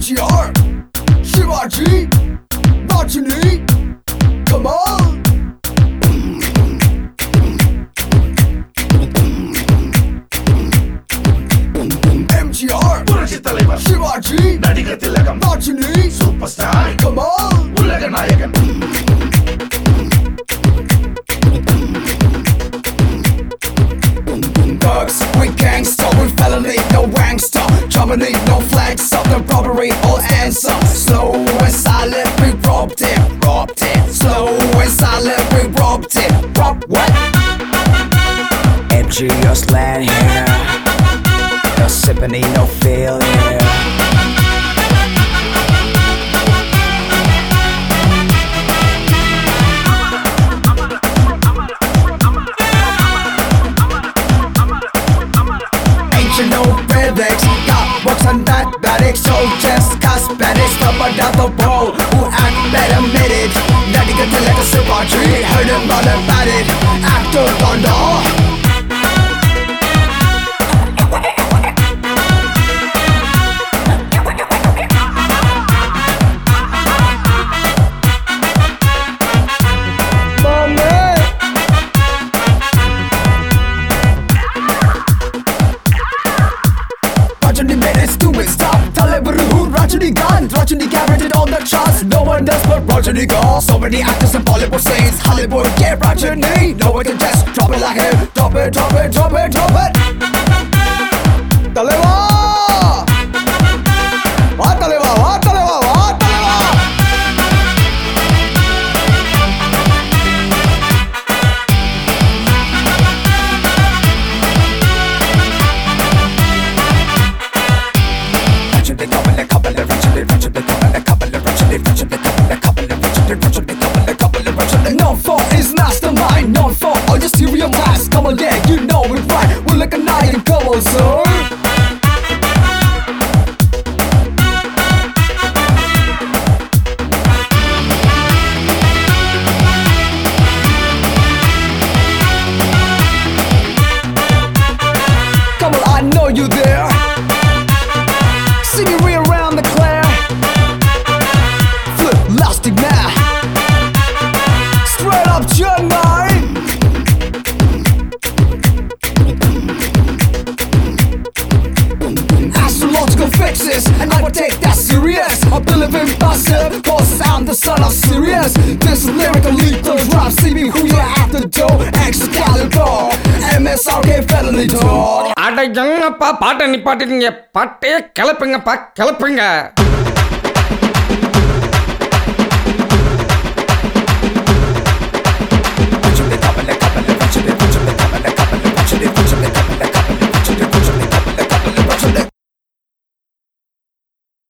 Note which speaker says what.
Speaker 1: MGR, Shivaji, Rajini, come on. MGR,
Speaker 2: புரட்சி தலைவர்
Speaker 1: Shivaji,
Speaker 2: நடிகர் திலகம்
Speaker 1: Rajini,
Speaker 2: super star
Speaker 1: come on.
Speaker 2: உலக நாயகன்
Speaker 1: Thugs, we gangsta, we felony, no wankster. Germany, no flags, southern robbery, all answer. Slow and silent, we robbed him, robbed him. Slow and silent, we robbed him. Rob what?
Speaker 3: MG, your slant here. No symphony, no failure.
Speaker 1: Ancient no relics, got books and mathematics, soldiers, cosmetics, from another world who act better minutes. Nadiga like a Shivaji, heard him all about it. Actor on all. Rajini made it stupid stop. Talabaru, Rajini gone. Rajini carried it on the charts. No one does but Rajini gone. So many actors in Bollywood scenes. Hollywood, yeah, Rajini. No one can just drop it like him. Drop it, drop it, drop it, drop it. Taleva! What Taleva? What Taleva? What Taleva? Known for his mastermind, known for all your stereotypes. Come on, yeah, you know it right. We're like a night and come on, sir. Come on, I know you there. See me rearound the clear. Flip elastic now. Straight up Chennai. Astrological fixes, and I would take that serious. I believe in myself, cause I'm the son of Sirius. This is lyrical lethal drop. See me who you're at the door. Excalibur, MSRK felony door.
Speaker 4: அட என்னப்பா பாட்டை நிப்பாட்டிட்டீங்க, பாட்டையே கிளப்புங்கப்பா கிளப்புங்க.